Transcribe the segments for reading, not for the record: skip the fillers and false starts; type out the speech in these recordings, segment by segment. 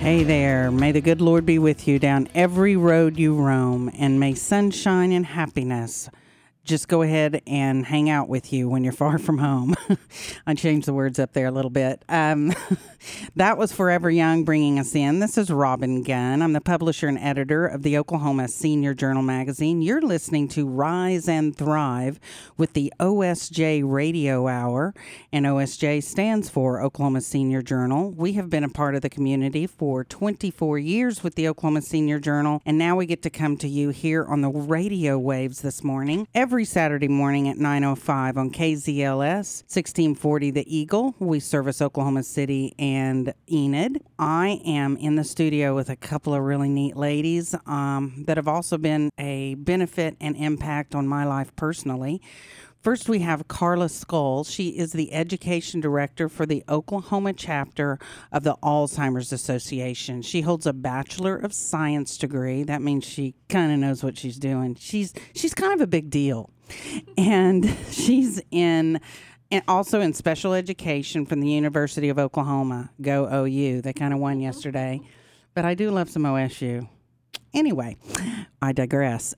Hey there, may the good Lord be with you down every road you roam, and may sunshine and happiness just go ahead and hang out with you when you're far from home. I changed the words up there a little bit. That was Forever Young bringing us in. This is Robin Gunn. I'm the publisher and editor of the Oklahoma Senior Journal magazine. You're listening to Rise and Thrive with the OSJ Radio Hour, and OSJ stands for Oklahoma Senior Journal. We have been a part of the community for 24 years with the Oklahoma Senior Journal, and now we get to come to you here on the radio waves this morning. Every Saturday morning at 9:05 on KZLS 1640 The Eagle. We service Oklahoma City and Enid. I am in the studio with a couple of really neat ladies that have also been a benefit and impact on my life personally. First, we have Carla Skull. She is the education director for the Oklahoma chapter of the Alzheimer's Association. She holds a Bachelor of Science degree. That means she kind of knows what she's doing. She's kind of a big deal. And she's also in special education from the University of Oklahoma. Go OU. They kind of won yesterday. But I do love some OSU. Anyway, I digress.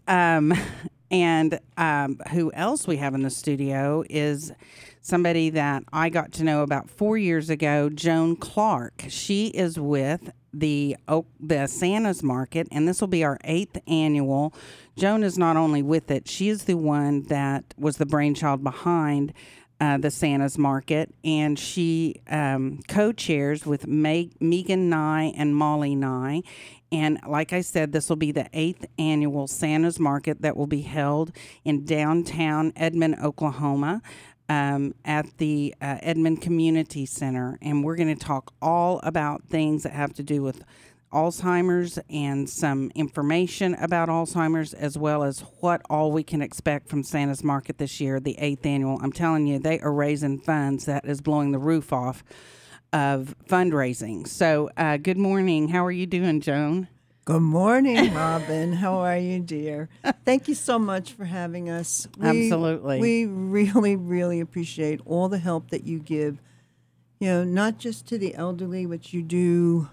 And who else we have in the studio is somebody that I got to know about 4 years ago, Joan Clark. She is with the Santa's Market, and this will be our 8th annual. Joan is not only with it, she is the one that was the brainchild behind the Santa's Market, and she co-chairs with Megan Nye and Molly Nye. And like I said, this will be the 8th annual Santa's Market that will be held in downtown Edmond, Oklahoma, at the Edmond Community Center. And we're going to talk all about things that have to do with Alzheimer's and some information about Alzheimer's, as well as what all we can expect from Santa's Market this year, the 8th annual. I'm telling you, they are raising funds that is blowing the roof off of fundraising. So good morning. How are you doing, Joan? Good morning, Robin. How are you, dear? Thank you so much for having us. Absolutely. We really, really appreciate all the help that you give, not just to the elderly, which you do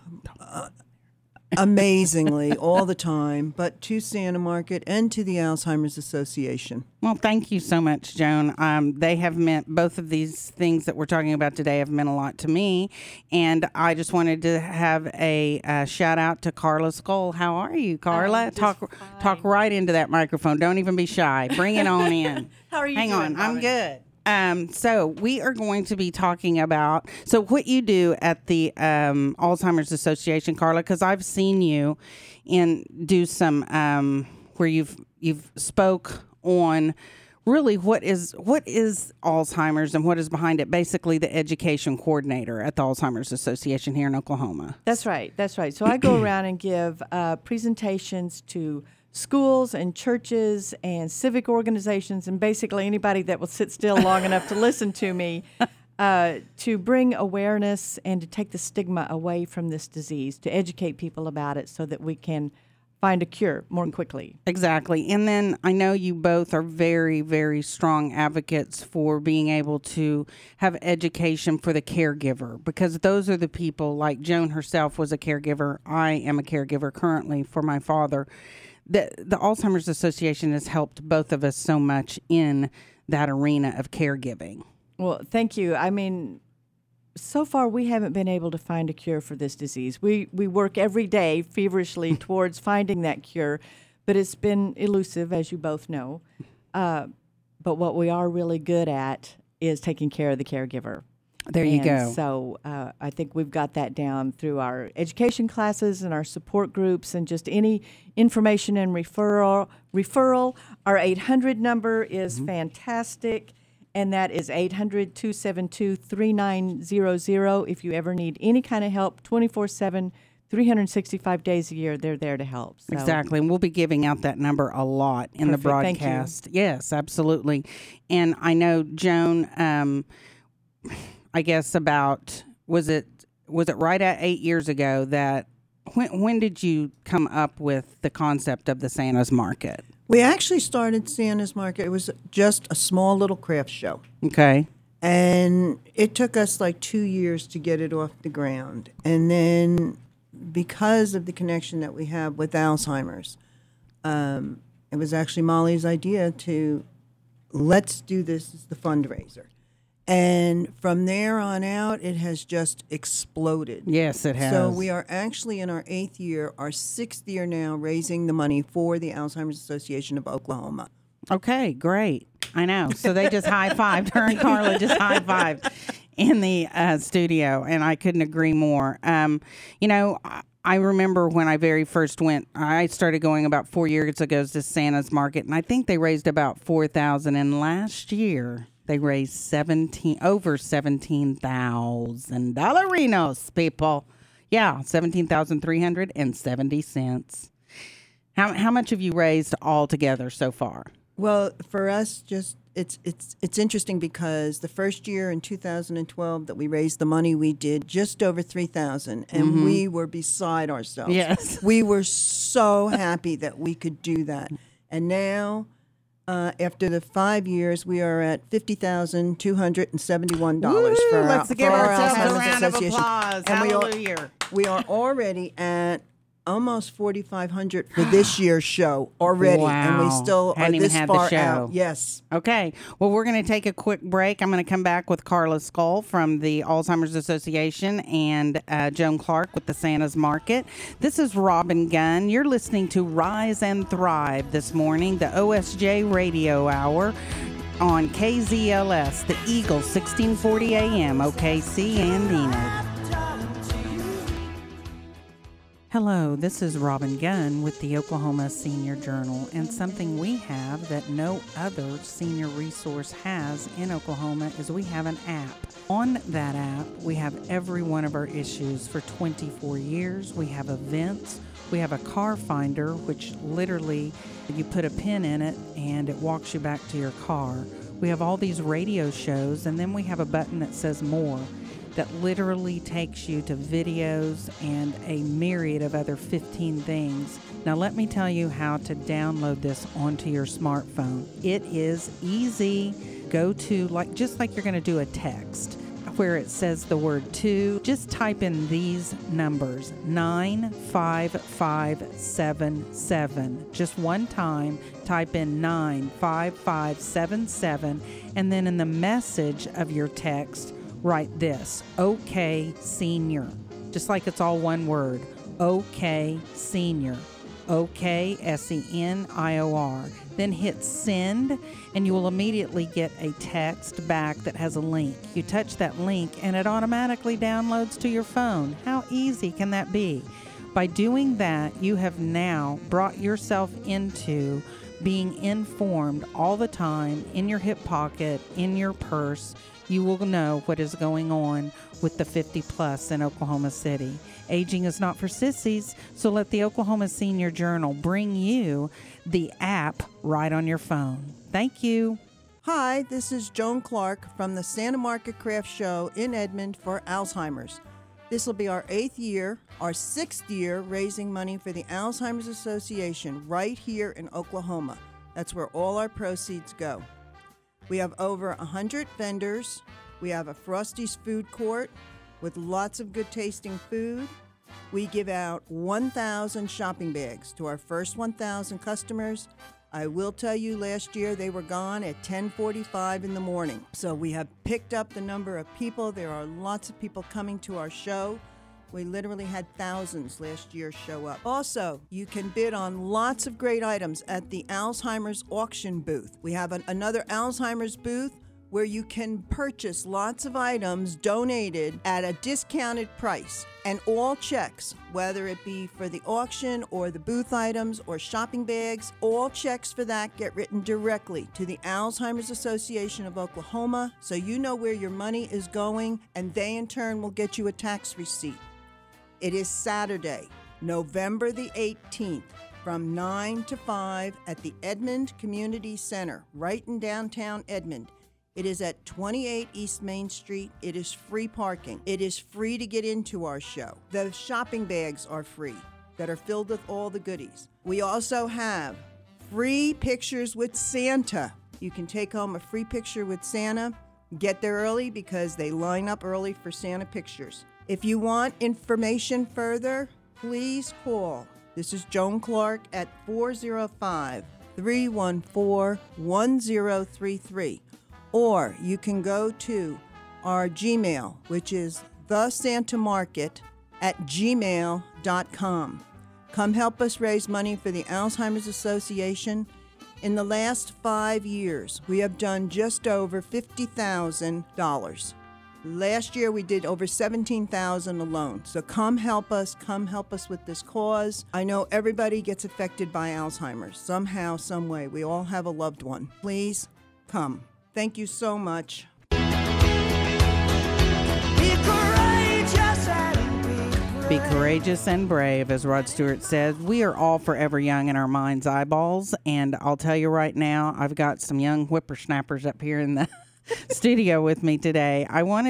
amazingly all the time, but to Santa Market and to the Alzheimer's Association. Well, thank you so much, Joan. They have meant, both of these things that we're talking about today have meant a lot to me. And I just wanted to have a shout out to Carla Skull. How are you, Carla? Talk right into that microphone. Don't even be shy. Bring it on in. How are you Hang doing, on. Robin? I'm good. So we are going to be talking about what you do at the Alzheimer's Association, Carla, because I've seen you do some where you've spoke on really what is Alzheimer's and what is behind it. Basically, the education coordinator at the Alzheimer's Association here in Oklahoma. That's right. So I go around and give presentations to schools and churches and civic organizations and basically anybody that will sit still long enough to listen to me to bring awareness and to take the stigma away from this disease, to educate people about it so that we can find a cure more quickly. Exactly. And then I know you both are very, very strong advocates for being able to have education for the caregiver, because those are the people, like Joan herself was a caregiver. I am a caregiver currently for my father. The Alzheimer's Association has helped both of us so much in that arena of caregiving. Well, thank you. I mean, so far we haven't been able to find a cure for this disease. We work every day feverishly towards finding that cure, but it's been elusive, as you both know. But what we are really good at is taking care of the caregiver. There you go. So I think we've got that down through our education classes and our support groups and just any information and referral. Our 800 number is fantastic, and that is 800-272-3900. If you ever need any kind of help, 24/7, 365 days a year, they're there to help. So. Exactly, and we'll be giving out that number a lot in the broadcast. Thank you. Yes, absolutely. And I know, Joan, I guess was it right at 8 years ago that when did you come up with the concept of the Santa's Market? We actually started Santa's Market. It was just a small little craft show. Okay. And it took us like 2 years to get it off the ground. And then because of the connection that we have with Alzheimer's, it was actually Molly's idea to let's do this as the fundraiser. And from there on out, it has just exploded. Yes, it has. So we are actually in our 8th year, our 6th year now, raising the money for the Alzheimer's Association of Oklahoma. Okay, great. I know. So they just high-fived. Her and Carla just high-fived in the studio, and I couldn't agree more. I remember when I very first went, I started going about 4 years ago to Santa's Market, and I think they raised about $4,000. And last year, they raised over $17,000, people. Yeah, $17,370. How much have you raised all together so far? Well, for us, just it's interesting because the first year in 2012 that we raised the money, we did just over $3,000, and we were beside ourselves. Yes, we were so happy that we could do that. And now, after the 5 years, we are at $50,271 for our let's give ourselves a Alzheimer's round of Association. applause. And Hallelujah. we are already at almost $4,500 for this year's show already, and we Wow. still Hadn't are even this had the far show. out. Yes. Okay. Well, we're going to take a quick break. I'm going to come back with Carla Skull from the Alzheimer's Association and Joan Clark with the Santa's Market. This is Robin Gunn. You're listening to Rise and Thrive this morning, the OSJ Radio Hour on KZLS, the Eagle, 1640 AM, OKC and Enid. Hello, this is Robin Gunn with the Oklahoma Senior Journal, and something we have that no other senior resource has in Oklahoma is we have an app. On that app, we have every one of our issues for 24 years. We have events. We have a car finder, which literally you put a pin in it and it walks you back to your car. We have all these radio shows, and then we have a button that says more, that literally takes you to videos and a myriad of other 15 things. Now let me tell you how to download this onto your smartphone. It is easy. Go to, just like you're going to do a text, where it says the word to, just type in these numbers, 95577. Just one time, type in 95577, and then in the message of your text, write this, OK Senior, just like it's all one word, OK Senior, OK SENIOR. Then hit send, and you will immediately get a text back that has a link. You touch that link, and it automatically downloads to your phone. How easy can that be? By doing that, you have now brought yourself into being informed all the time, in your hip pocket, in your purse. You will know what is going on with the 50 plus in Oklahoma City. Aging is not for sissies, so let the Oklahoma Senior Journal bring you the app right on your phone. Thank you. Hi, this is Joan Clark from the Santa Market Craft Show in Edmond for Alzheimer's. This will be our 8th year, our 6th year raising money for the Alzheimer's Association right here in Oklahoma. That's where all our proceeds go. We have over 100 vendors. We have a Frosty's food court with lots of good tasting food. We give out 1,000 shopping bags to our first 1,000 customers. I will tell you, last year they were gone at 10:45 in the morning. So we have picked up the number of people. There are lots of people coming to our show. We literally had thousands last year show up. Also, you can bid on lots of great items at the Alzheimer's auction booth. We have another Alzheimer's booth where you can purchase lots of items donated at a discounted price. And all checks, whether it be for the auction or the booth items or shopping bags, all checks for that get written directly to the Alzheimer's Association of Oklahoma, so you know where your money is going, and they in turn will get you a tax receipt. It is Saturday, November the 18th, from 9 to 5 at the Edmond Community Center, right in downtown Edmond. It is at 28 East Main Street. It is free parking. It is free to get into our show. The shopping bags are free that are filled with all the goodies. We also have free pictures with Santa. You can take home a free picture with Santa. Get there early because they line up early for Santa pictures. If you want information further, please call. This is Joan Clark at 405-314-1033. Or you can go to our Gmail, which is thesantamarket@gmail.com. Come help us raise money for the Alzheimer's Association. In the last 5 years, we have done just over $50,000. Last year, we did over $17,000 alone. So come help us with this cause. I know everybody gets affected by Alzheimer's somehow, some way. We all have a loved one. Please come. Thank you so much. Be courageous and brave, as Rod Stewart said. We are all forever young in our mind's eyeballs, and I'll tell you right now, I've got some young whippersnappers up here in the studio with me today.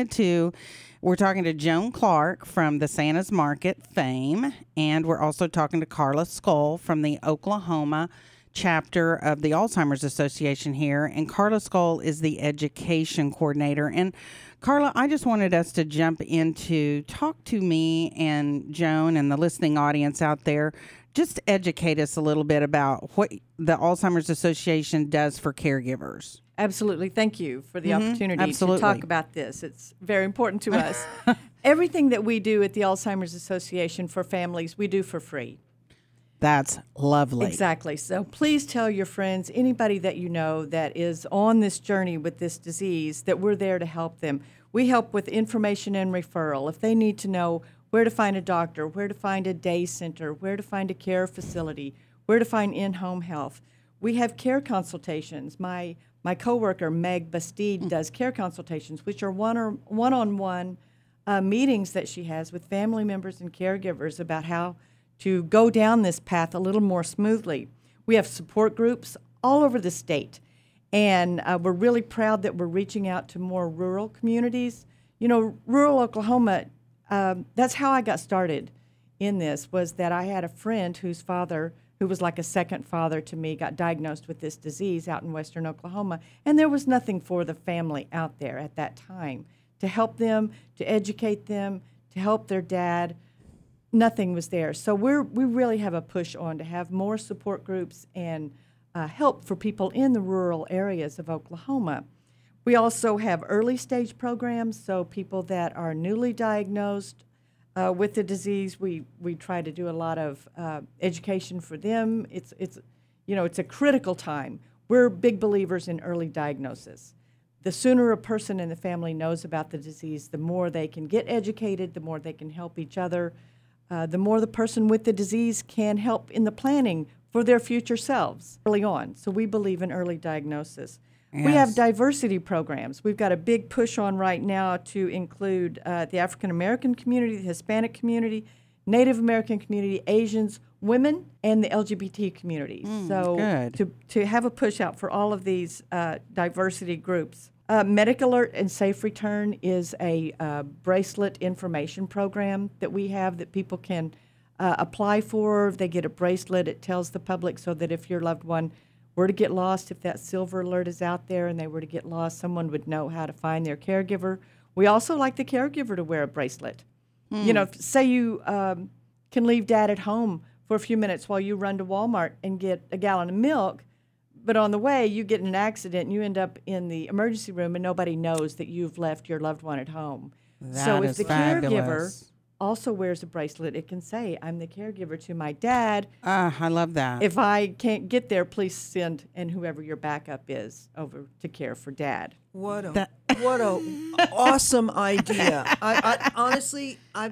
We're talking to Joan Clark from the Santa's Market fame, and we're also talking to Carla Skull from the Oklahoma chapter of the Alzheimer's Association here, and Carla Skull is the education coordinator. And Carla, I just wanted us to jump into talk to me and Joan and the listening audience out there. Just educate us a little bit about what the Alzheimer's Association does for caregivers. Absolutely. Thank you for the opportunity Absolutely. to talk about this. It's very important to us. Everything that we do at the Alzheimer's Association for families, we do for free. That's lovely. Exactly. So please tell your friends, anybody that you know that is on this journey with this disease, that we're there to help them. We help with information and referral. If they need to know where to find a doctor, where to find a day center, where to find a care facility, where to find in-home health. We have care consultations. My coworker, Meg Bastide, does care consultations, which are one-on-one meetings that she has with family members and caregivers about how to go down this path a little more smoothly. We have support groups all over the state, and we're really proud that we're reaching out to more rural communities. You know, rural Oklahoma, that's how I got started in this, was that I had a friend whose father, who was like a second father to me, got diagnosed with this disease out in western Oklahoma, and there was nothing for the family out there at that time to help them, to educate them, to help their dad. Nothing was there. So we really have a push on to have more support groups and help for people in the rural areas of Oklahoma. We also have early stage programs, so people that are newly diagnosed with the disease, we try to do a lot of education for them. It's a critical time. We're big believers in early diagnosis. The sooner a person in the family knows about the disease, the more they can get educated, the more they can help each other. The more the person with the disease can help in the planning for their future selves early on. So we believe in early diagnosis. Yes. We have diversity programs. We've got a big push on right now to include the African American community, the Hispanic community, Native American community, Asians, women, and the LGBT community. To have a push out for all of these diversity groups. Medic Alert and Safe Return is a bracelet information program that we have that people can apply for. They get a bracelet. It tells the public so that if your loved one were to get lost, if that silver alert is out there and they were to get lost, someone would know how to find their caregiver. We also like the caregiver to wear a bracelet. You know, say you can leave dad at home for a few minutes while you run to Walmart and get a gallon of milk, but on the way, you get in an accident and you end up in the emergency room and nobody knows that you've left your loved one at home. So if the caregiver also wears a bracelet, it can say, I'm the caregiver to my dad. I love that. If I can't get there, please send and whoever your backup is over to care for dad. What a awesome idea! I honestly, I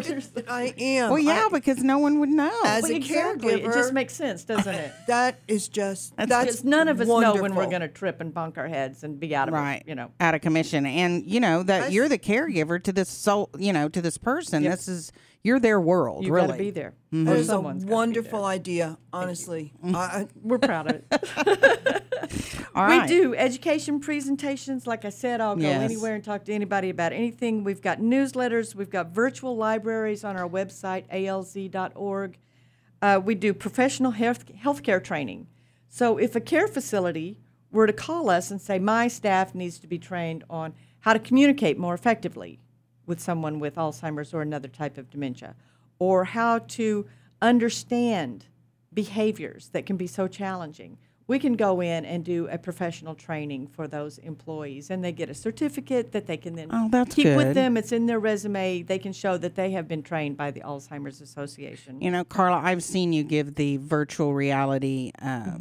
am. Well, yeah, because no one would know. As a Exactly. caregiver, It just makes sense, doesn't it? That is just Because none of us wonderful. know when we're going to trip and bunk our heads and be out of Right, it, out of commission, and that you're the caregiver to this soul, to this person. Yep. You're their world. You've really, got to be there. That is a Someone's gotta be wonderful there. idea. Honestly, We're proud of it. All right. We do education presentations. Like I said, I'll go Yes. anywhere and talk to anybody about anything. We've got newsletters. We've got virtual libraries on our website, alz.org. We do professional healthcare training. So if a care facility were to call us and say, my staff needs to be trained on how to communicate more effectively with someone with Alzheimer's or another type of dementia, or how to understand behaviors that can be so challenging, we can go in and do a professional training for those employees, and they get a certificate that they can then keep with good. them. It's in their resume. They can show that they have been trained by the Alzheimer's Association. You know, Carla, I've seen you give the virtual reality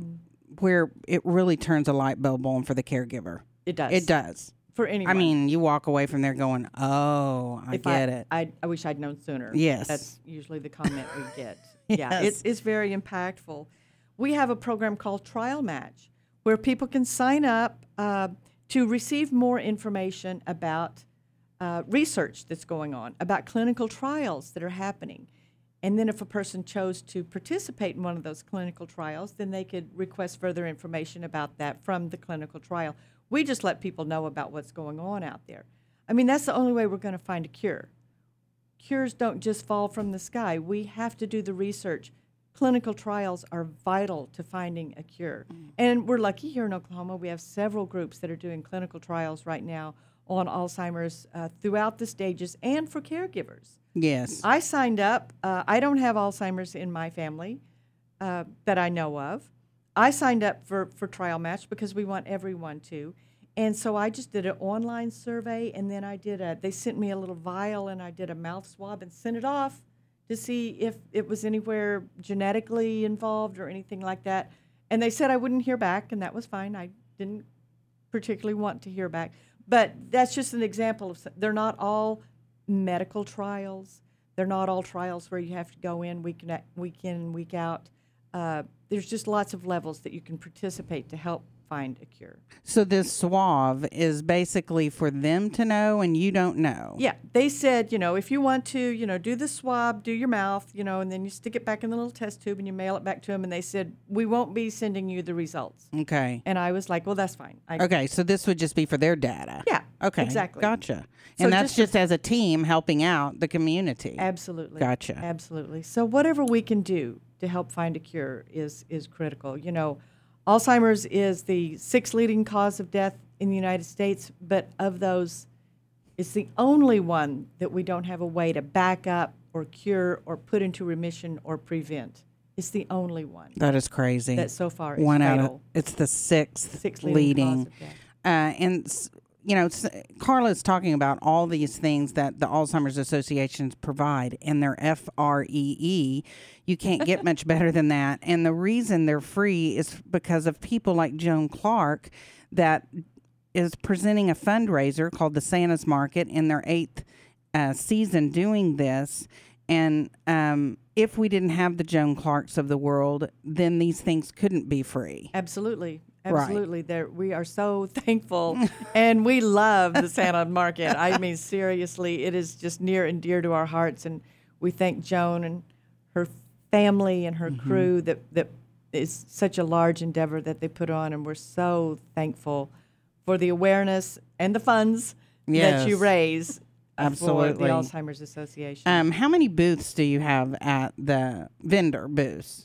where it really turns a light bulb on for the caregiver. It does. It does. For anyone. I mean, you walk away from there going, oh, I get it. I wish I'd known sooner. Yes. That's usually the comment we get. Yeah, Yes. it's very impactful. We have a program called Trial Match where people can sign up to receive more information about research that's going on, about clinical trials that are happening. And then if a person chose to participate in one of those clinical trials, then they could request further information about that from the clinical trial. We just let people know about what's going on out there. I mean, that's the only way we're going to find a cure. Cures don't just fall from the sky. We have to do the research. Clinical trials are vital to finding a cure. And we're lucky here in Oklahoma. We have several groups that are doing clinical trials right now on Alzheimer's throughout the stages and for caregivers. Yes. I signed up. I don't have Alzheimer's in my family that I know of. I signed up for Trial Match because we want everyone to. And so I just did an online survey, and then they sent me a little vial, and I did a mouth swab and sent it off to see if it was anywhere genetically involved or anything like that. And they said I wouldn't hear back, and that was fine. I didn't particularly want to hear back. But that's just an example of, they're not all medical trials. They're not all trials where you have to go in week in, week out. There's just lots of levels that you can participate to help find a cure. So this swab is basically for them to know and you don't know. Yeah, they said, if you want to, do the swab, do your mouth, and then you stick it back in the little test tube and you mail it back to them. And they said, we won't be sending you the results. Okay. And I was like, well, that's fine. Okay, so this would just be for their data. Yeah. Okay. Exactly. Gotcha. So And that's just as a team helping out the community. Absolutely. Gotcha. Absolutely. So whatever we can do to help find a cure is critical. Alzheimer's is the 6th leading cause of death in the United States, but of those, it's the only one that we don't have a way to back up or cure or put into remission or prevent. It's the only one That is crazy. that so far is One out fatal. of, it's the sixth 6th leading. leading cause of death. And Carla's talking about all these things that the Alzheimer's associations provide, and they're FREE. You can't get much better than that. And the reason they're free is because of people like Joan Clark that is presenting a fundraiser called the Santa's Market in their 8th season doing this. And if we didn't have the Joan Clarks of the world, then these things couldn't be free. Absolutely. Right. Absolutely. We are so thankful, and we love the Santa Market. I mean, seriously, it is just near and dear to our hearts, and we thank Joan and her family and her crew that is such a large endeavor that they put on, and we're so thankful for the awareness and the funds that you raise Absolutely. for the Alzheimer's Association. How many booths do you have at the vendor booths?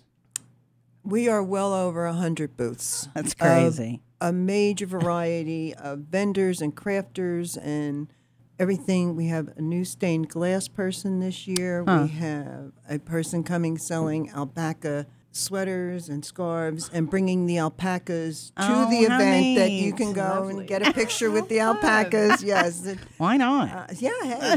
We are well over 100 booths. That's crazy. A major variety of vendors and crafters and everything. We have a new stained glass person this year. We have a person coming selling alpaca sweaters and scarves and bringing the alpacas to the how event that neat. you can go Lovely. and get a picture with the alpacas. Yes. Why not? Yeah, hey,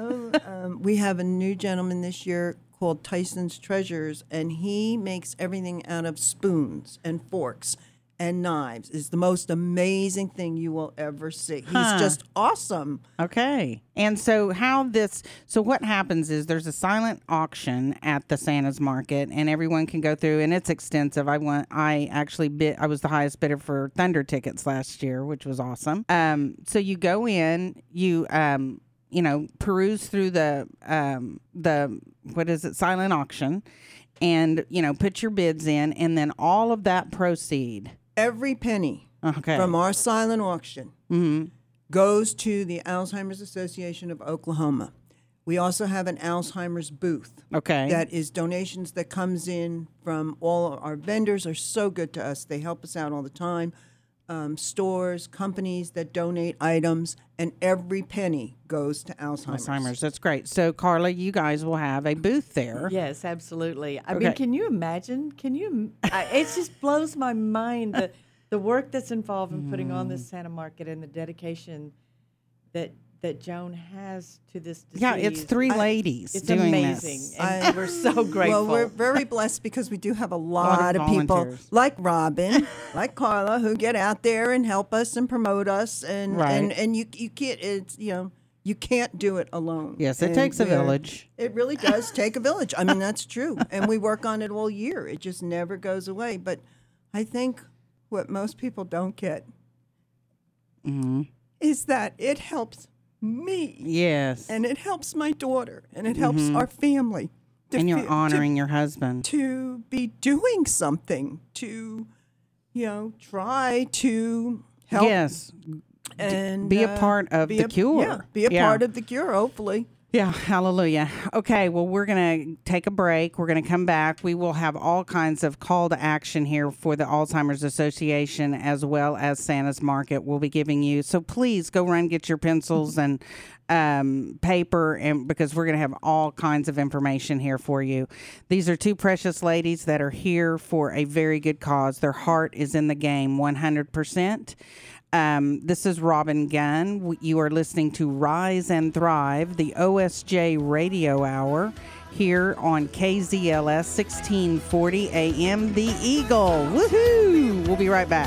we have a new gentleman this year called Tyson's Treasures, and he makes everything out of spoons and forks and knives. It's the most amazing thing you will ever see. He's just awesome. Okay. And so what happens is there's a silent auction at the Santa's Market, and everyone can go through, and it's extensive. I was the highest bidder for Thunder tickets last year, which was awesome. So you go in, you peruse through the silent auction, and put your bids in, and then all of that proceed. Every penny from our silent auction goes to the Alzheimer's Association of Oklahoma. We also have an Alzheimer's booth. Okay. That is donations that comes in from all of our vendors are so good to us. They help us out all the time. stores, companies that donate items, and every penny goes to Alzheimer's. That's great. So, Carla, you guys will have a booth there. Yes, absolutely. I Okay. mean, can you imagine? It just blows my mind the work that's involved in putting on this Santa Market and the dedication that Joan has to this disease. Yeah, it's three ladies It's doing amazing, this. and we're so grateful. Well, we're very blessed because we do have a lot lot of of people volunteers. like Robin, like Carla, who get out there and help us and promote us, and Right. and you can't you can't do it alone. Yes, it And takes a we're- village. It really does take a village. I mean, that's true, and we work on it all year. It just never goes away. But I think what most people don't get is that it helps me. Yes. And it helps my daughter, and it helps our family. to And you're feel- honoring your husband. to be doing something to, try to help Yes. and be a part of be the cure. Yeah, be a Yeah. part of the cure. Hopefully. Yeah, hallelujah. Okay, well, we're going to take a break. We're going to come back. We will have all kinds of call to action here for the Alzheimer's Association as well as Santa's Market. We'll be giving you. So please go run, get your pencils and paper, and because we're going to have all kinds of information here for you. These are two precious ladies that are here for a very good cause. Their heart is in the game 100%. This is Robin Gunn. You are listening to Rise and Thrive, the OSJ Radio Hour, here on KZLS 1640 AM, The Eagle. Woohoo! We'll be right back.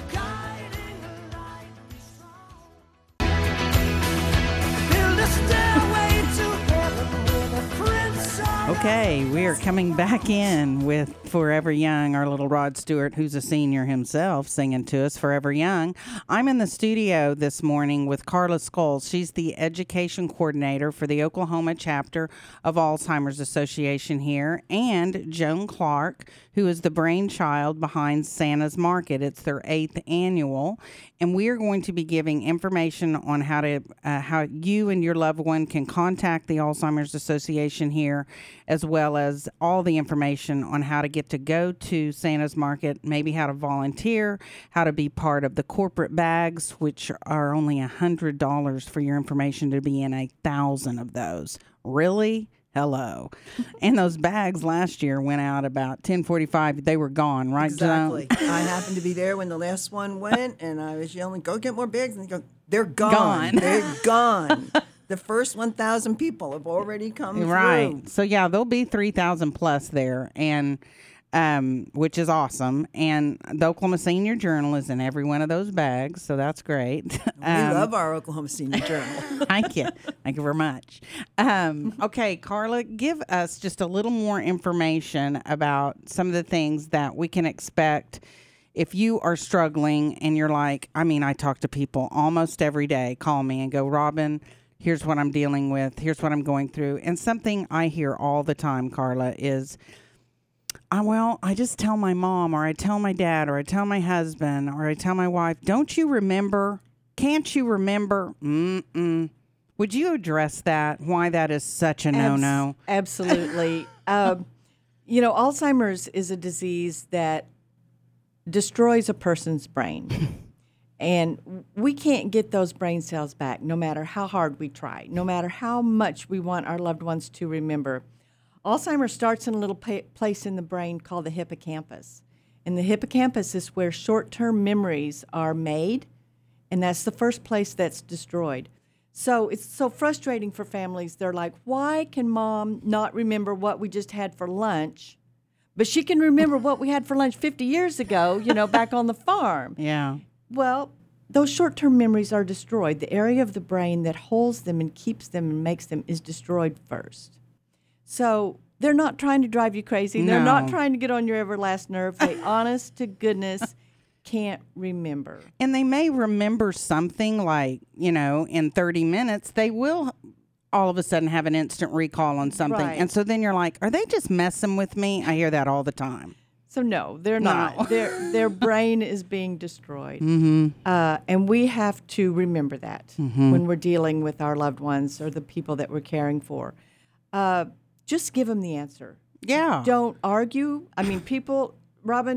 Okay, we are coming back in with Forever Young, our little Rod Stewart, who's a senior himself, singing to us Forever Young. I'm in the studio this morning with Carla Scholes. She's the education coordinator for the Oklahoma chapter of Alzheimer's Association here, and Joan Clark, who is the brainchild behind Santa's Market. It's their 8th annual, and we are going to be giving information on how you and your loved one can contact the Alzheimer's Association here, as well as all the information on how to get to go to Santa's Market, maybe how to volunteer, how to be part of the corporate bags, which are only $100 for your information to be in 1,000 of those. Really? Hello. And those bags last year went out about 10:45. They were gone, right, Exactly. Joan? I happened to be there when the last one went, and I was yelling, "Go get more bags!" And they go, "They're Gone. gone. They're gone." The first 1,000 people have already come Right. through. So, yeah, there'll be 3,000 plus there, and which is awesome. And the Oklahoma Senior Journal is in every one of those bags, so that's great. We love our Oklahoma Senior Journal. Thank you. Thank you very much. Okay, Carla, give us just a little more information about some of the things that we can expect if you are struggling and you're like, I talk to people almost every day, call me and go, Robin, here's what I'm dealing with. Here's what I'm going through. And something I hear all the time, Carla, is, I just tell my mom, or I tell my dad, or I tell my husband, or I tell my wife, don't you remember? Can't you remember? Would you address that? Why that is such a no-no? Absolutely. Alzheimer's is a disease that destroys a person's brain. And we can't get those brain cells back no matter how hard we try, no matter how much we want our loved ones to remember. Alzheimer's starts in a little place in the brain called the hippocampus. And the hippocampus is where short-term memories are made, and that's the first place that's destroyed. So it's so frustrating for families. They're like, why can Mom not remember what we just had for lunch, but she can remember what we had for lunch 50 years ago, back on the farm? Yeah. Well, those short-term memories are destroyed. The area of the brain that holds them and keeps them and makes them is destroyed first. So they're not trying to drive you crazy. They're No. not trying to get on your everlast nerve. They, honest to goodness, can't remember. And they may remember something like, in 30 minutes, they will all of a sudden have an instant recall on something. Right. And so then you're like, are they just messing with me? I hear that all the time. So no, they're No. not. Their brain is being destroyed, and we have to remember that when we're dealing with our loved ones or the people that we're caring for. Just give them the answer. Yeah. Don't argue. People, Robin,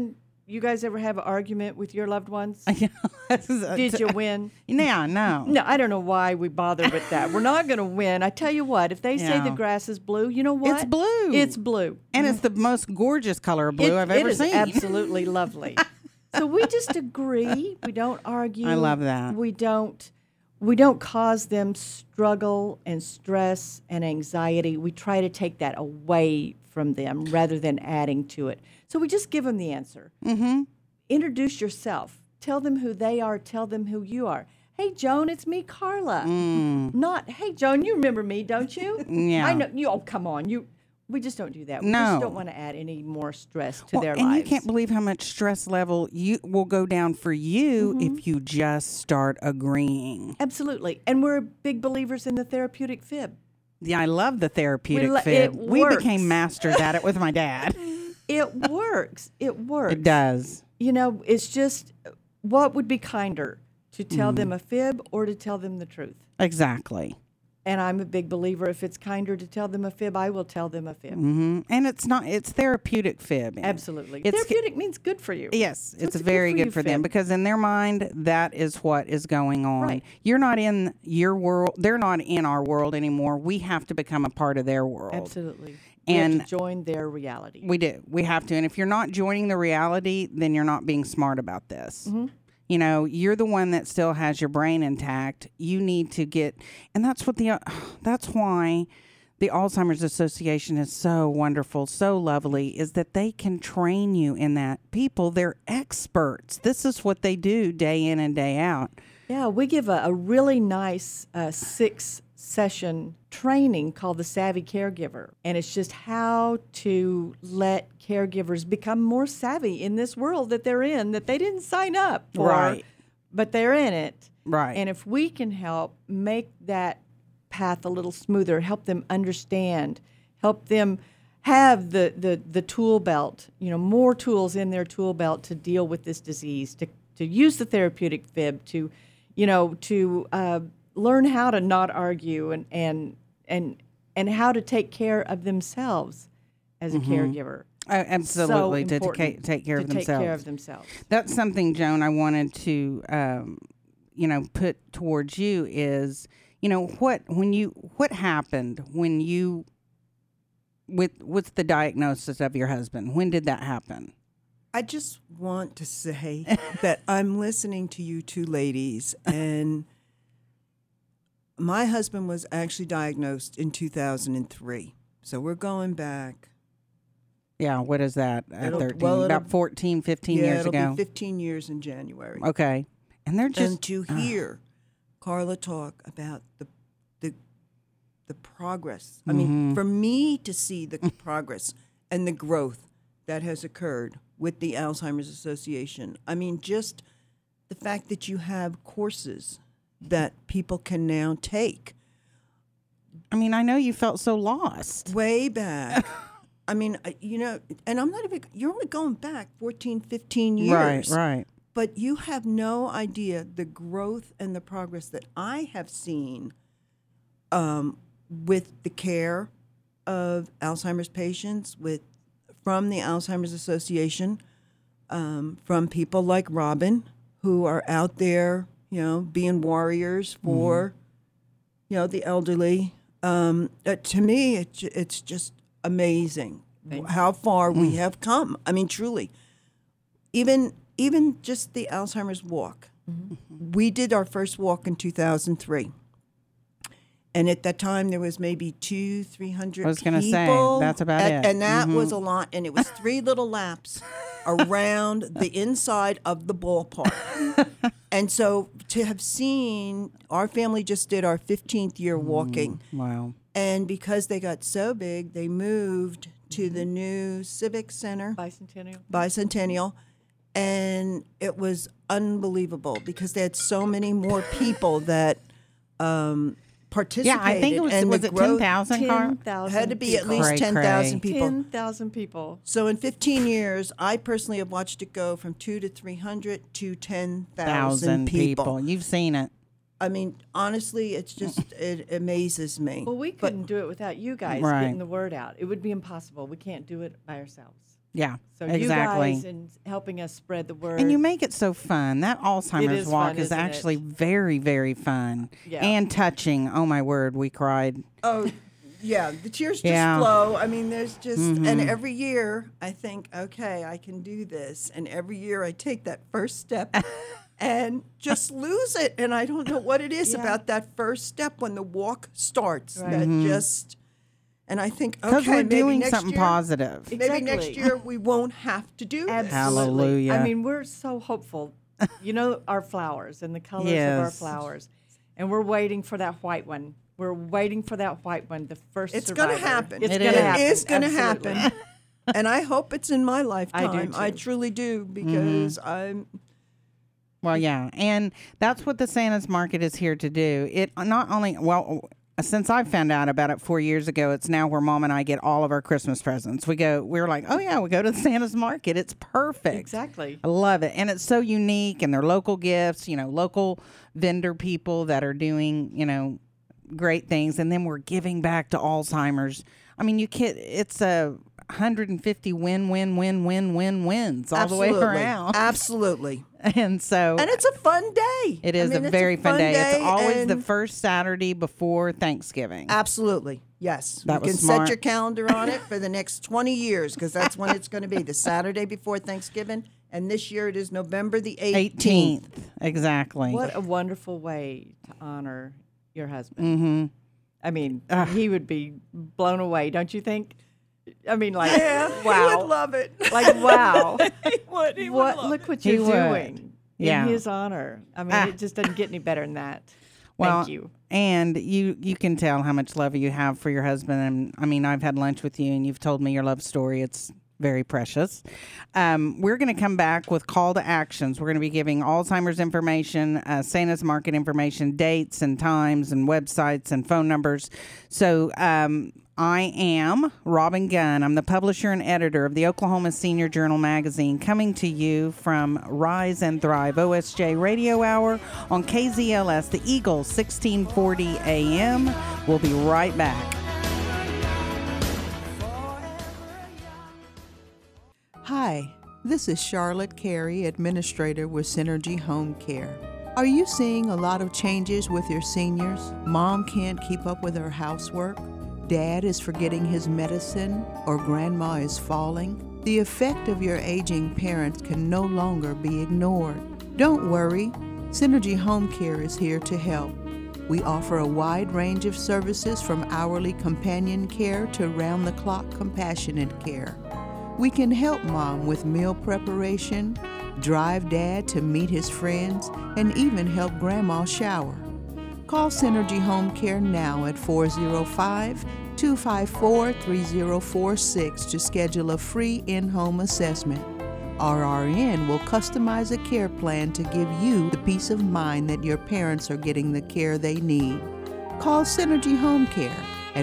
you guys ever have an argument with your loved ones? Did Did you win? Yeah, no. No, I don't know why we bother with that. We're not going to win. I tell you what, if they say Yeah. the grass is blue, you know what? It's blue. It's blue. And it's the most gorgeous color of blue I've ever It is seen. absolutely lovely. So we just agree. We don't argue. I love that. We don't cause them struggle and stress and anxiety. We try to take that away from them rather than adding to it. So we just give them the answer. Mm-hmm. Introduce yourself. Tell them who they are. Tell them who you are. Hey, Joan, it's me, Carla. Not, hey, Joan, you remember me, don't you? Yeah. I know. You. Oh, come on. We just don't do that. We No. just don't want to add any more stress to their and lives. you can't believe how much stress level you will go down for you Mm-hmm. if you just start agreeing. Absolutely. And we're big believers in the therapeutic fib. Yeah, I love the therapeutic it fib. We works. became masters at it with my dad. It works. It works. It does. You know, it's just what would be kinder, to tell them a fib or to tell them the truth? Exactly. And I'm a big believer, if it's kinder to tell them a fib, I will tell them a fib. Hmm. And it's therapeutic fib. Absolutely. It's- Therapeutic means good for you. Yes, So it's a very you good for them fib. because in their mind, that is what is going on. Right. You're not in your world. They're not in our world anymore. We have to become a part of their world. Absolutely. We have And to join their reality. We do. We have to. And if you're not joining the reality, then you're not being smart about this. Mm-hmm. You know, you're the one that still has your brain intact. You need to get, and that's why the Alzheimer's Association is so wonderful, so lovely, is that they can train you in that. People, they're experts. This is what they do day in and day out. Yeah, we give a really nice 6-session training called the Savvy Caregiver. And it's just how to let caregivers become more savvy in this world that they're in, that they didn't sign up for, Right. but they're in it. Right. And if we can help make that path a little smoother, help them understand, help them have the tool belt, more tools in their tool belt to deal with this disease, to use the therapeutic fib, to learn how to not argue and how to take care of themselves as a caregiver. Absolutely, So to important take care of to take care themselves. of themselves. That's something, Joan, I wanted to, put towards you is, what happened when you, with the diagnosis of your husband? When did that happen? I just want to say that I'm listening to you two ladies, and my husband was actually diagnosed in 2003. So we're going back. Yeah, what is that? It'll- 13, well, it'll- about 14, 15 yeah, years it'll ago. be 15 years in January. Okay. And they're just, And to hear Carla talk about the progress. I mean, for me to see the progress and the growth that has occurred with the Alzheimer's Association. I mean, just the fact that you have courses that people can now take. I know you felt so lost. Way back. I mean, and I'm not even, you're only going back 14, 15 years. Right. But you have no idea the growth and the progress that I have seen with the care of Alzheimer's patients, from the Alzheimer's Association, from people like Robin, who are out there, being warriors for, the elderly. To me, it's just amazing how far we have come. I mean, truly, even just the Alzheimer's walk. We did our first walk in 2003. And at that time, there was maybe 200-300 people. I was going to say, that's about it. And that was a lot. And it was 3 little laps around the inside of the ballpark. And so to have seen, our family just did our 15th year walking. Wow. And because they got so big, they moved to the new Civic Center. Bicentennial. And it was unbelievable because they had so many more people that participated. Yeah, I think it was the it growth 10,000, Carl? 10,000. had to be at least Cray, 10,000 cray. people. 10,000 people. So in 15 years, I personally have watched it go from 200 to 300 to 10,000 1,000 people. You've seen it. I mean, honestly, it's just, it amazes me. Well, we couldn't do it without you guys Right. getting the word out. It would be impossible. We can't do it by ourselves. Yeah, So exactly. you guys and helping us spread the word. And you make it so fun. That Alzheimer's is walk fun, is isn't actually it? very, very fun Yeah. and touching. Oh, my word, we cried. Oh, yeah, the tears just Yeah. flow. I mean, there's just, and every year I think, okay, I can do this. And every year I take that first step and just lose it. And I don't know what it is Yeah. about that first step when the walk starts that just, and I think, Because okay, we're maybe doing next something year, positive. maybe next Exactly. year we won't have to do this. Absolutely. Hallelujah. I mean, we're so hopeful. You know, our flowers and the colors of our Yes. flowers. And we're waiting for that white one. We're waiting for that white one, the first It's survivor. going to happen. It's It going to is. happen. It is going to Absolutely. happen. And I hope it's in my lifetime. I too. truly do because I'm. Well, yeah. And that's what the Santa's Market is here to do. It not only, well, since I found out about it 4 years ago, it's now where Mom and I get all of our Christmas presents. We're like, oh, yeah, we go to the Santa's Market. It's perfect. Exactly. I love it. And it's so unique, and they're local gifts, local vendor people that are doing, great things. And then we're giving back to Alzheimer's. I mean, it's a 150 wins all the way around. Absolutely. And so, And it's a fun day. it is I mean, a it's very fun day. It's always the and- first Saturday before Thanksgiving. Absolutely. Yes. That you was can smart. set your calendar on it for the next 20 years because that's when it's going to be, the Saturday before Thanksgiving. And this year it is November the 18th. Exactly. What a wonderful way to honor your husband. Mm-hmm. I mean, he would be blown away, don't you think? I mean, like, Yeah, wow. he would love it. Like, wow. he would. He would What? love Look it. what He you're would. doing Yeah. in his honor. I mean, it just doesn't get any better than that. Well, Thank you. And you can tell how much love you have for your husband. And I mean, I've had lunch with you, and you've told me your love story. It's very precious. We're going to come back with call to actions. We're going to be giving Alzheimer's information, Santa's Market information, dates and times and websites and phone numbers. So I am Robin Gunn. I'm the publisher and editor of the Oklahoma Senior Journal magazine, coming to you from Rise and Thrive OSJ Radio Hour on KZLS, the Eagle, 1640 AM. We'll be right back. Hi, this is Charlotte Carey, Administrator with Synergy Home Care. Are you seeing a lot of changes with your seniors? Mom can't keep up with her housework? Dad is forgetting his medicine? Or grandma is falling? The effect of your aging parents can no longer be ignored. Don't worry, Synergy Home Care is here to help. We offer a wide range of services from hourly companion care to round-the-clock compassionate care. We can help Mom with meal preparation, drive Dad to meet his friends, and even help Grandma shower. Call Synergy Home Care now at 405-254-3046 to schedule a free in-home assessment. RRN will customize a care plan to give you the peace of mind that your parents are getting the care they need. Call Synergy Home Care at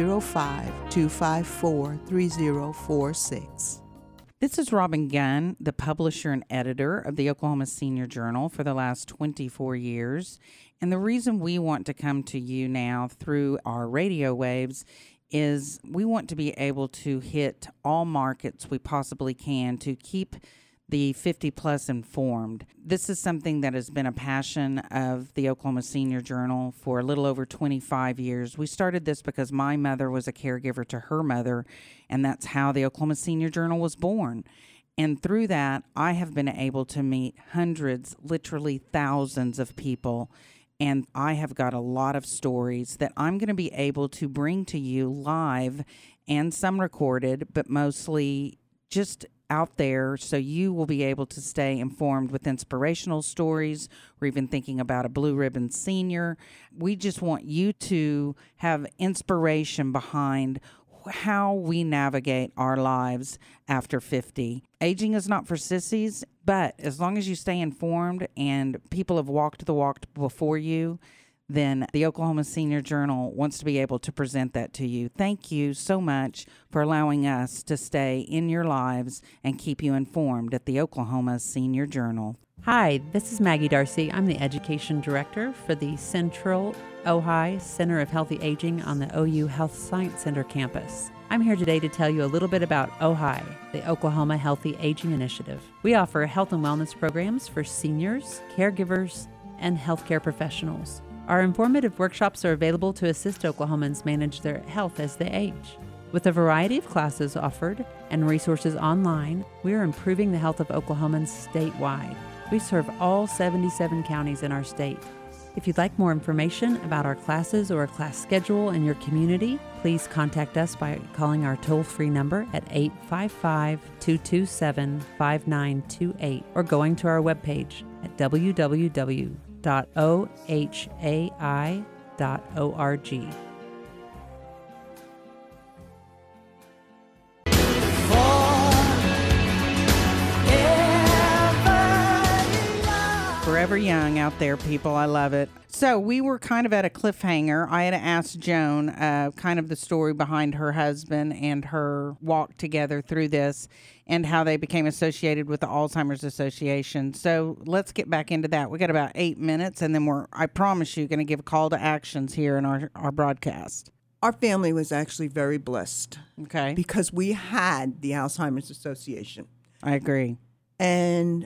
405-254-3046. This is Robin Gunn, the publisher and editor of the Oklahoma Senior Journal for the last 24 years. And the reason we want to come to you now through our radio waves is we want to be able to hit all markets we possibly can to keep the 50-plus informed. This is something that has been a passion of the Oklahoma Senior Journal for a little over 25 years. We started this because my mother was a caregiver to her mother, and that's how the Oklahoma Senior Journal was born. And through that, I have been able to meet hundreds, literally thousands of people, and I have got a lot of stories that I'm going to be able to bring to you live and some recorded, but mostly just out there so you will be able to stay informed with inspirational stories or even thinking about a blue ribbon senior. We just want you to have inspiration behind how we navigate our lives after 50. Aging is not for sissies, but as long as you stay informed and people have walked the walk before you, then the Oklahoma Senior Journal wants to be able to present that to you. Thank you so much for allowing us to stay in your lives and keep you informed at the Oklahoma Senior Journal. Hi, this is Maggie Darcy. I'm the Education Director for the Central Ojai Center of Healthy Aging on the OU Health Science Center campus. I'm here today to tell you a little bit about OHI, the Oklahoma Healthy Aging Initiative. We offer health and wellness programs for seniors, caregivers, and healthcare professionals. Our informative workshops are available to assist Oklahomans manage their health as they age. With a variety of classes offered and resources online, we are improving the health of Oklahomans statewide. We serve all 77 counties in our state. If you'd like more information about our classes or a class schedule in your community, please contact us by calling our toll-free number at 855-227-5928 or going to our webpage at www.ohai.org. Forever young out there, people. I love it. So we were kind of at a cliffhanger. I had asked Joan kind of the story behind her husband and her walk together through this and how they became associated with the Alzheimer's Association. So let's get back into that. We got about 8 minutes, and then I promise you, going to give a call to actions here in our broadcast. Our family was actually very blessed. Okay. Because we had the Alzheimer's Association. I agree. And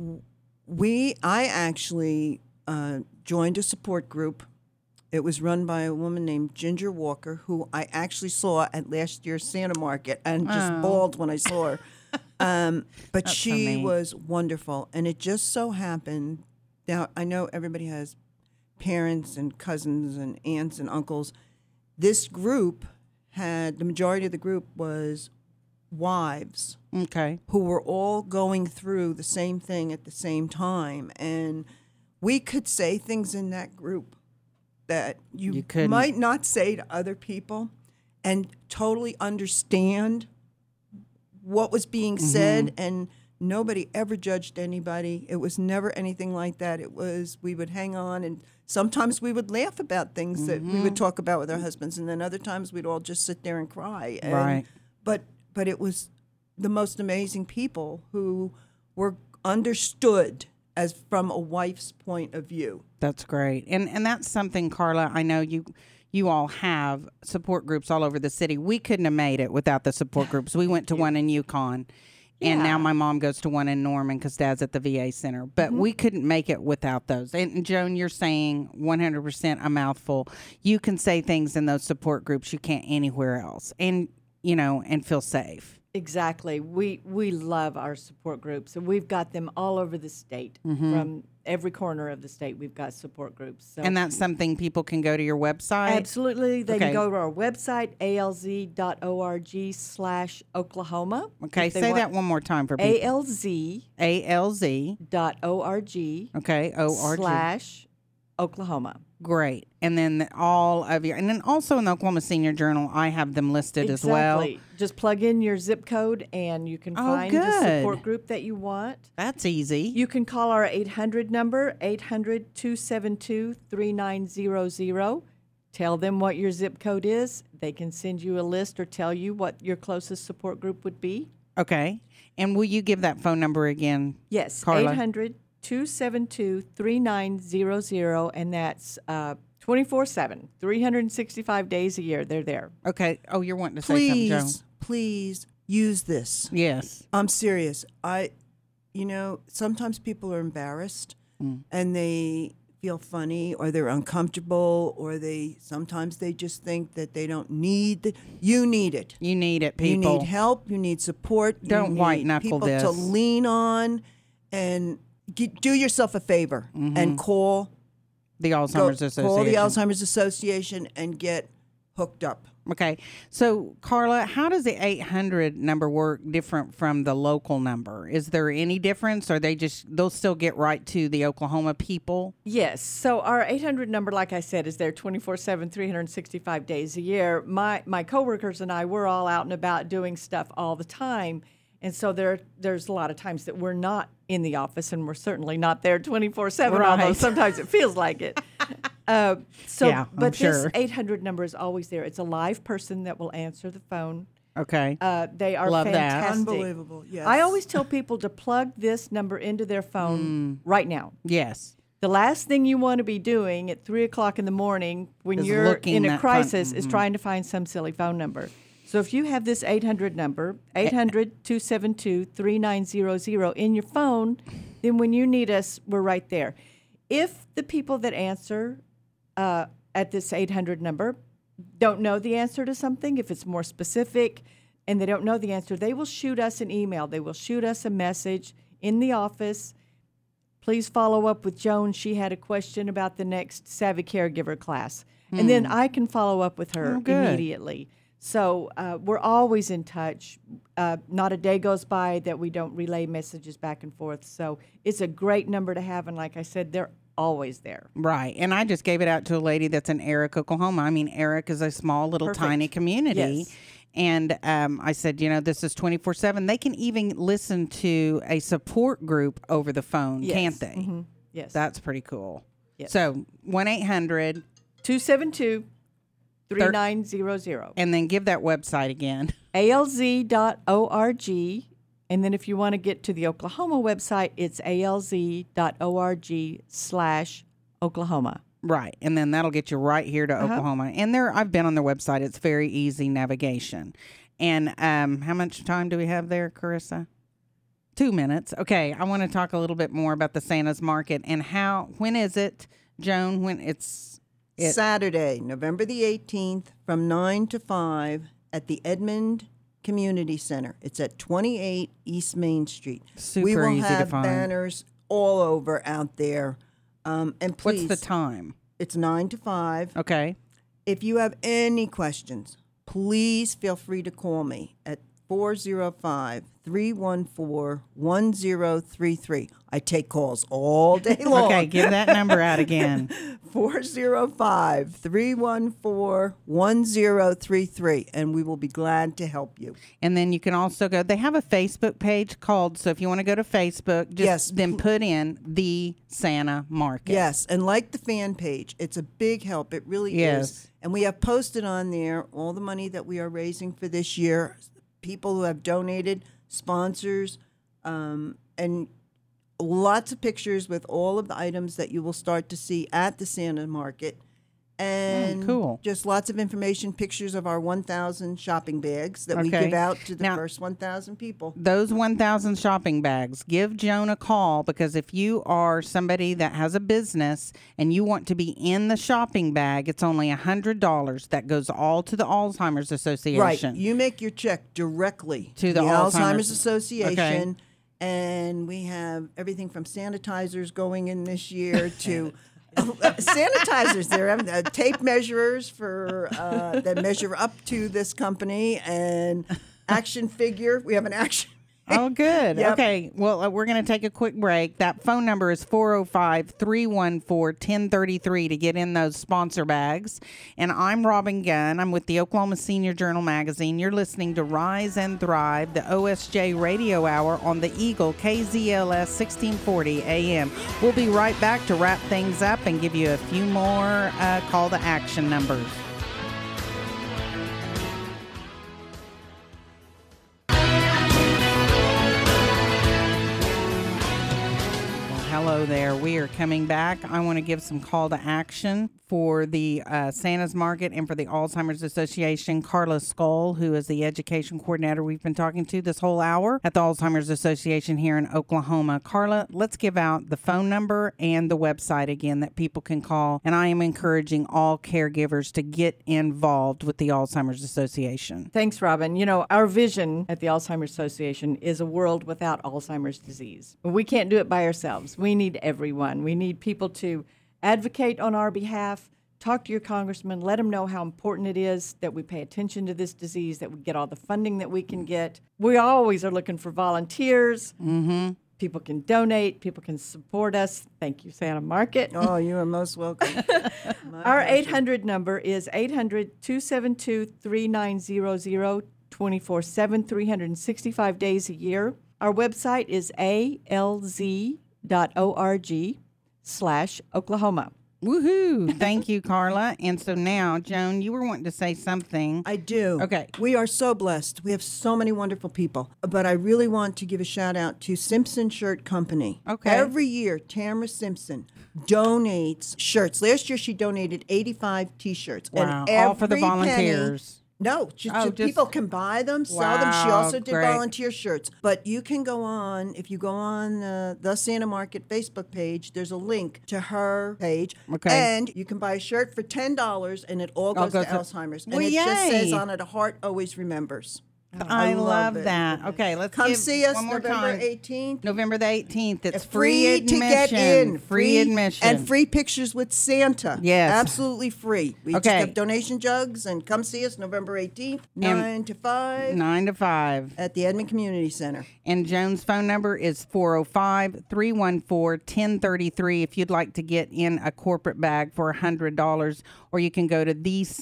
I actually joined a support group. It was run by a woman named Ginger Walker, who I actually saw at last year's Santa Market and just bawled when I saw her. But she was wonderful. And it just so happened, now I know everybody has parents and cousins and aunts and uncles. This group the majority of the group was wives. Okay. Who were all going through the same thing at the same time. And we could say things in that group that you might not say to other people and totally understand what was being said. And nobody ever judged anybody. It was never anything like that. We would hang on, and sometimes we would laugh about things that we would talk about with our husbands, and then other times we'd all just sit there and cry. And, right. But it was the most amazing people who were understood as from a wife's point of view. That's great. And that's something, Carla, I know you all have support groups all over the city. We couldn't have made it without the support groups. We went to one in Yukon, and now my mom goes to one in Norman because Dad's at the VA Center. But we couldn't make it without those. And Joan, you're saying 100% a mouthful. You can say things in those support groups you can't anywhere else. And and feel safe. Exactly. We love our support groups, and we've got them all over the state. From every corner of the state, we've got support groups. So and that's something people can go to your website? Absolutely. They can go to our website, alz.org/Oklahoma. Okay, say that one more time for people. alz.org. Okay, O-R-G. /Oklahoma. Great. And then all of your, and then also in the Oklahoma Senior Journal, I have them listed as well. Just plug in your zip code and you can find the support group that you want. That's easy. You can call our 800 number, 800-272-3900. Tell them what your zip code is. They can send you a list or tell you what your closest support group would be. Okay. And will you give that phone number again? Yes, Carla? 800-272-3900, and that's 24/7, 365 days a year. They're there. Okay. Oh, you're wanting to say something, Joan. Please use this. Yes. I'm serious. Sometimes people are embarrassed and they feel funny or they're uncomfortable or sometimes they just think that they don't need you need it. You need it, people. You need help. You need support. Don't white knuckle this. People to lean on and do yourself a favor and call the Alzheimer's Association. Call the Alzheimer's Association and get hooked up. Okay. So, Carla, how does the 800 number work different from the local number? Is there any difference, or they'll still get right to the Oklahoma people? Yes. So our 800 number, like I said, is there 24/7, 365 days a year. My coworkers and I, we're all out and about doing stuff all the time. And so there's a lot of times that we're not in the office, and we're certainly not there 24/7, although sometimes it feels like it. But this 800 number is always there. It's a live person that will answer the phone. Okay. They are Love fantastic. That. Unbelievable, yes. I always tell people to plug this number into their phone right now. Yes. The last thing you want to be doing at 3 o'clock in the morning when you're in a crisis is trying to find some silly phone number. So if you have this 800 number, 800-272-3900 in your phone, then when you need us, we're right there. If the people that answer at this 800 number don't know the answer to something, if it's more specific and they don't know the answer, they will shoot us an email. They will shoot us a message in the office. Please follow up with Joan. She had a question about the next Savvy Caregiver class. And then I can follow up with her immediately. So we're always in touch. Not a day goes by that we don't relay messages back and forth. So it's a great number to have. And like I said, they're always there. Right. And I just gave it out to a lady that's in Eric, Oklahoma. I mean, Eric is a small little tiny community. Yes. And I said, this is 24/7. They can even listen to a support group over the phone, can't they? Mm-hmm. Yes. That's pretty cool. Yes. So 1-800 272-3900. and then give that website again. alz.org. And then if you want to get to the Oklahoma website, it's alz.org/Oklahoma. Right. And then that'll get you right here to Oklahoma. And I've been on their website. It's very easy navigation. And how much time do we have there, Carissa? 2 minutes. Okay. I want to talk a little bit more about the Santa's Market and when is it, Joan? When it's Saturday, November the 18th from 9 to 5 at the Edmond Community Center. It's at 28 East Main Street. Super we will easy to have find. banners all over out there. And please, What's the time? It's 9 to 5. Okay. If you have any questions, please feel free to call me at 405-314-1033. I take calls all day long. Okay, give that number out again. 405-314-1033, and we will be glad to help you. And then you can also they have a Facebook page called, so if you want to go to Facebook, just then put in the Santa Market. Yes, and like the fan page, it's a big help. It really is. And we have posted on there all the money that we are raising for this year, people who have donated, sponsors, and lots of pictures with all of the items that you will start to see at the Santa Market. And cool. Just lots of information, pictures of our 1,000 shopping bags that we give out to the first 1,000 people. Those 1,000 shopping bags, give Joan a call, because if you are somebody that has a business and you want to be in the shopping bag, it's only $100. That goes all to the Alzheimer's Association. Right. You make your check directly to the Alzheimer's Association. Okay. And we have everything from sanitizers going in this year to sanitizers. There are tape measurers for that measure up to this company, and action figure. We have an action. Oh, good. Yep. Okay. Well, we're going to take a quick break. That phone number is 405-314-1033 to get in those sponsor bags. And I'm Robin Gunn. I'm with the Oklahoma Senior Journal Magazine. You're listening to Rise and Thrive, the OSJ Radio Hour on the Eagle KZLS 1640 AM. We'll be right back to wrap things up and give you a few more call to action numbers. Hello there. We are coming back. I want to give some call to action for the Santa's Market and for the Alzheimer's Association. Carla Skull, who is the education coordinator we've been talking to this whole hour at the Alzheimer's Association here in Oklahoma. Carla, let's give out the phone number and the website again that people can call. And I am encouraging all caregivers to get involved with the Alzheimer's Association. Thanks, Robin. You know, our vision at the Alzheimer's Association is a world without Alzheimer's disease. We can't do it by ourselves. We need everyone. We need people to advocate on our behalf, talk to your congressman, let them know how important it is that we pay attention to this disease, that we get all the funding that we can get. We always are looking for volunteers. Mm-hmm. People can donate. People can support us. Thank you, Santa Market. Oh, you are most welcome. Our 800 number is 800-272-3900, 24/7, 365 days a year. Our website is alz.org/Oklahoma. Woohoo! Thank you, Carla. And so now, Joan, you were wanting to say something. I do. Okay. We are so blessed. We have so many wonderful people. But I really want to give a shout out to Simpson Shirt Company. Okay. Every year, Tamara Simpson donates shirts. Last year, she donated 85 T-shirts. Wow. And All for the volunteers. No, just- people can buy them, sell them. She Wow, also did great. volunteer shirts. But you can go on, if you go on the Santa Market Facebook page, there's a link to her page. Okay. And you can buy a shirt for $10 and it all goes to Alzheimer's. And Well, it just says yay. on it, a heart always remembers. I love it. that. Okay, let's Come give see us one more November time. 18th. November the 18th. It's Free admission. to get in. Free admission. And free pictures with Santa. Yes. Absolutely free. We just Okay. have donation jugs, and come see us November 18th, 9 to 5 9 to 5. at the Edmond Community Center. And Joan's phone number is 405-314-1033 if you'd like to get in a corporate bag for $100. Or you can go to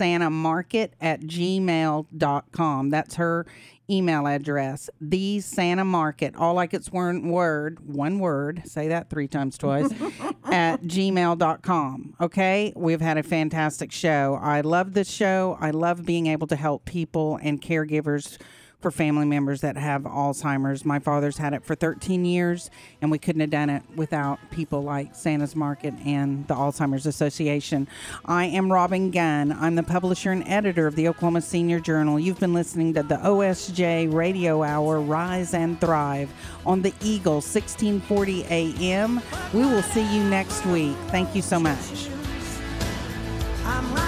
thesantamarket@gmail.com. That's her email address, thesantamarket, all like it's one word, say that 3 times twice, at gmail.com. Okay? We've had a fantastic show. I love this show. I love being able to help people and caregivers for family members that have Alzheimer's. My father's had it for 13 years, and we couldn't have done it without people like Santa's Market and the Alzheimer's Association. I am Robin Gunn. I'm the publisher and editor of the Oklahoma Senior Journal. You've been listening to the OSJ Radio Hour, Rise and Thrive, on the Eagle, 1640 AM. We will see you next week. Thank you so much. I'm